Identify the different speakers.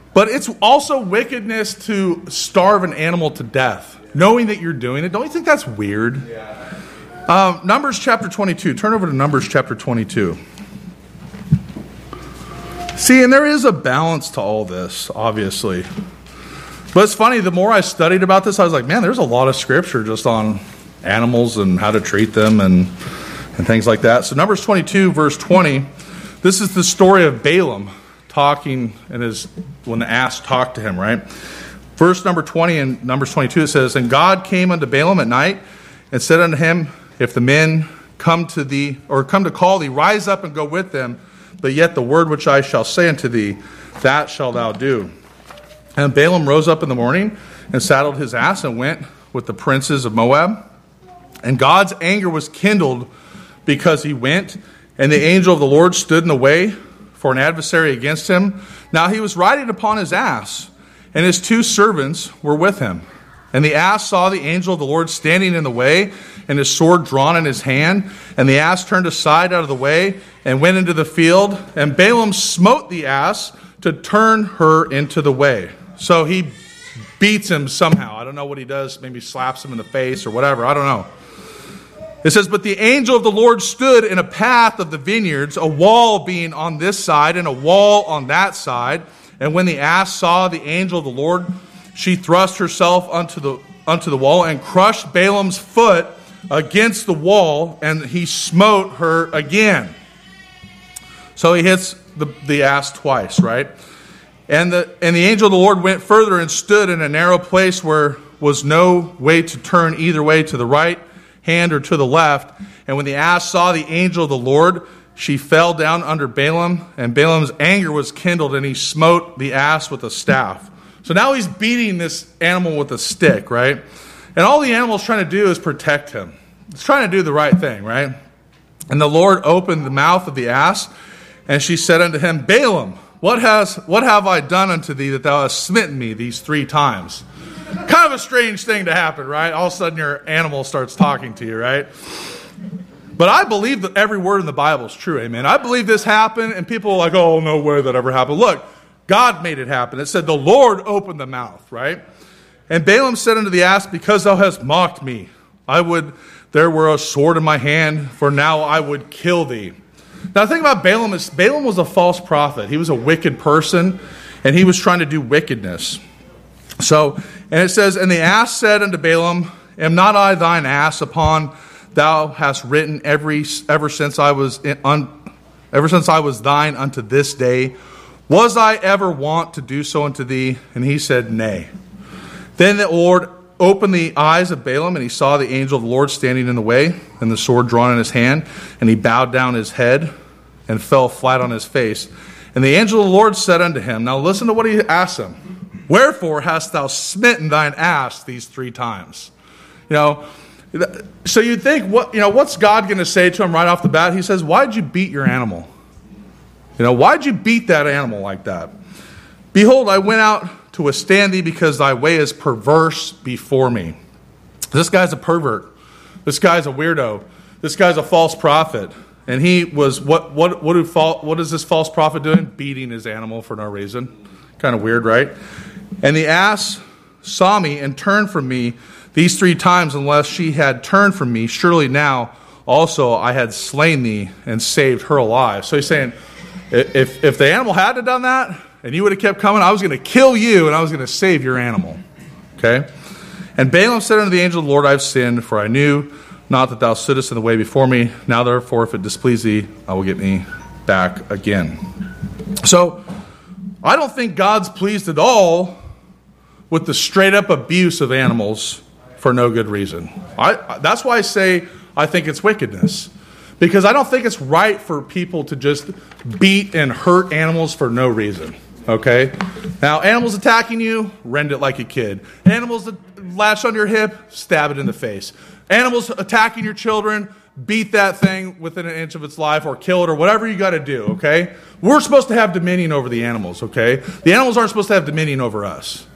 Speaker 1: But it's also wickedness to starve an animal to death, knowing that you're doing it. Don't you think that's weird? Yeah. Numbers chapter 22. Turn over to Numbers chapter 22. See, and there is a balance to all this, obviously. But it's funny, the more I studied about this, I was like, man, there's a lot of scripture just on animals and how to treat them and things like that. So Numbers 22, verse 20, this is the story of Balaam talking, and when the ass talked to him, right? Verse number 20 in Numbers 22, it says, "And God came unto Balaam at night and said unto him, If the men come to thee, or come to call thee, rise up and go with them. But yet the word which I shall say unto thee, that shalt thou do. And Balaam rose up in the morning and saddled his ass and went with the princes of Moab. And God's anger was kindled because he went, and the angel of the Lord stood in the way for an adversary against him. Now he was riding upon his ass, and his 2 servants were with him. And the ass saw the angel of the Lord standing in the way, and his sword drawn in his hand. And the ass turned aside out of the way and went into the field. And Balaam smote the ass to turn her into the way. So he beats him somehow. I don't know what he does. Maybe slaps him in the face or whatever. I don't know. It says, "But the angel of the Lord stood in a path of the vineyards, a wall being on this side and a wall on that side. And when the ass saw the angel of the Lord, she thrust herself unto the wall and crushed Balaam's foot against the wall, and he smote her again." So he hits the ass twice, right? And the angel of the Lord went further and stood in a narrow place where was no way to turn either way, to the right hand or to the left. And when the ass saw the angel of the Lord, she fell down under Balaam, and Balaam's anger was kindled, and he smote the ass with a staff. So now he's beating this animal with a stick, right? And all the animal's trying to do is protect him. It's trying to do the right thing, right? And the Lord opened the mouth of the ass, and she said unto him, "Balaam, what have I done unto thee that thou hast smitten me these 3 times?" Kind of a strange thing to happen, right? All of a sudden your animal starts talking to you, right? But I believe that every word in the Bible is true, amen. I believe this happened, and people are like, oh, no way that ever happened. Look, God made it happen. It said the Lord opened the mouth, right? And Balaam said unto the ass, "Because thou hast mocked me, there were a sword in my hand, for now I would kill thee." Now the thing about Balaam is Balaam was a false prophet. He was a wicked person, and he was trying to do wickedness. And it says, "And the ass said unto Balaam, Am not I thine ass upon thou hast ridden ever since I was thine unto this day? Was I ever wont to do so unto thee?" And he said, "Nay." Then the Lord opened the eyes of Balaam, and he saw the angel of the Lord standing in the way, and the sword drawn in his hand, and he bowed down his head and fell flat on his face. And the angel of the Lord said unto him, now listen to what he asked him, "Wherefore hast thou smitten thine ass these 3 times?" So you'd think, what's God going to say to him right off the bat? He says, "Why'd you beat your animal? Why'd you beat that animal like that? Behold, I went out to withstand thee because thy way is perverse before me." This guy's a pervert. This guy's a weirdo. This guy's a false prophet. And he was, what is this false prophet doing? Beating his animal for no reason. Kind of weird, right? "And the ass saw me and turned from me these 3 times, unless she had turned from me, surely now also I had slain thee and saved her alive." So he's saying, if the animal hadn't have done that, and you would have kept coming, I was going to kill you, and I was going to save your animal. Okay? "And Balaam said unto the angel of the Lord, I have sinned, for I knew not that thou stoodest in the way before me. Now therefore, if it displease thee, I will get me back again." So, I don't think God's pleased at all with the straight-up abuse of animals for no good reason. That's why I say I think it's wickedness. Because I don't think it's right for people to just beat and hurt animals for no reason. Okay? Now, animals attacking you, rend it like a kid. Animals that latch on your hip, stab it in the face. Animals attacking your children, beat that thing within an inch of its life or kill it or whatever you got to do, okay? We're supposed to have dominion over the animals, okay? The animals aren't supposed to have dominion over us.